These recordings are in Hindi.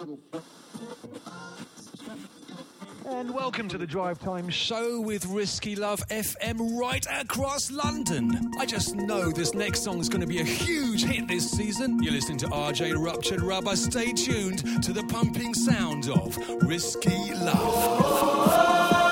And welcome to the Drive Time Show with Risky Love FM right across London. I just know this next song is going to be a huge hit this season. You're listening to RJ Ruptured Rubber. Stay tuned to the pumping sound of Risky Love.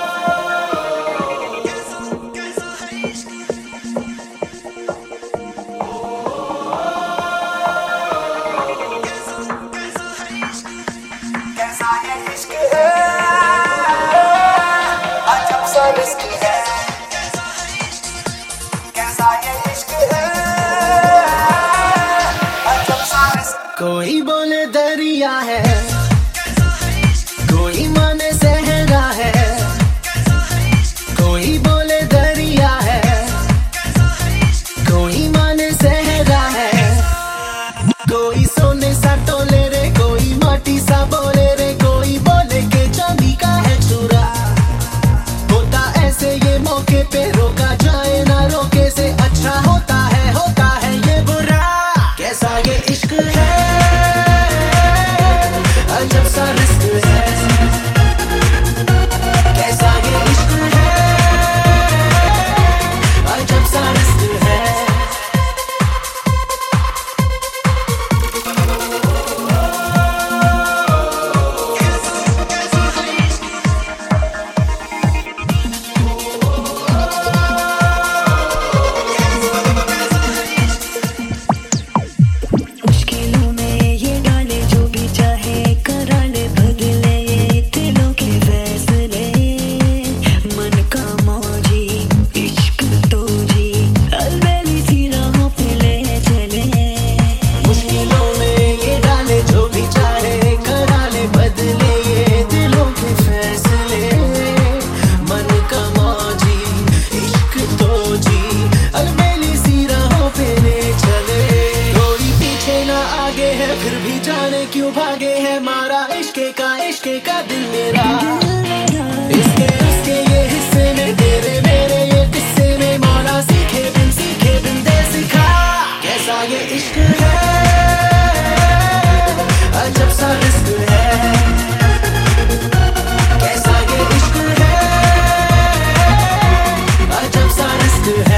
कोई बोले दरिया है, कोई माने सहरा है, कोई बोले दरिया है, कोई माने सहरा है, कोई सोने सा तोले रे, कोई माटी सा बोले रे, कोई बोले के चांदी का है चूरा। होता ऐसे ये मौके पे रोका जाए ना रोके से अच्छा होता है ये बुरा। कैसा ये इश्क है, अजब सा रिस्क है, कैसा ये इश्क है, अजब सा रिस्क है। फिर भी जाने क्यों भागे है मारा इश्के का दिल मेरा। इसके उसके ये हिस्से में तेरे मेरे ये किस्से में मौला सीखे बिन दे सिखा। कैसा ये इश्क है, अजब सा रिस्क है, कैसा ये इश्क है, अजब सा रिस्क है।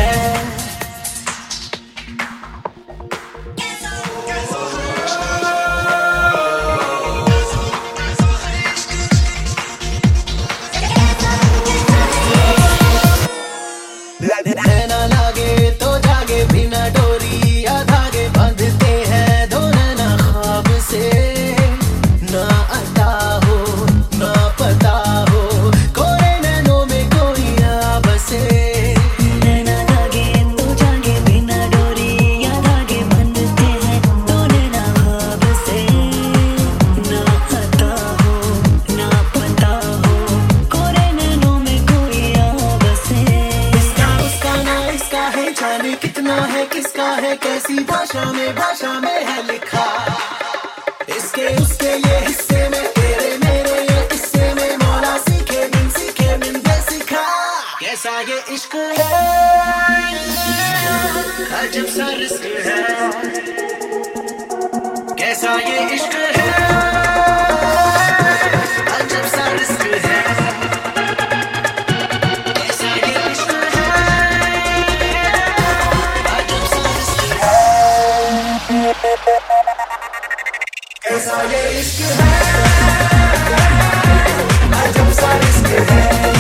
नैना लागे तो जागे बिना डोरी या धागे बांधते हैं दो नैना ख्वाब से। ना आता हो ना पता हो कोरे नैनों में कोई आ बसे। नैना लागे तो जागे बिना डोरी या धागे बांधते हैं दो नैना ख्वाब से। ना आता हो ना पता हो कोरे नैनों में कोई आ बसे। इसका है जाने कितना है किसका है कैसी भाषा में है लिखा। इसके उसके ये हिस्से में तेरे मेरे ये किस्से में मौला सीखे बिन दे सिखा। कैसा ये इश्क है, अजब सा रिस्क है, कैसा ये इश्क है, अजब सा रिस्क है। ऐसा ये इश्क है, अजब सा रिस्क है।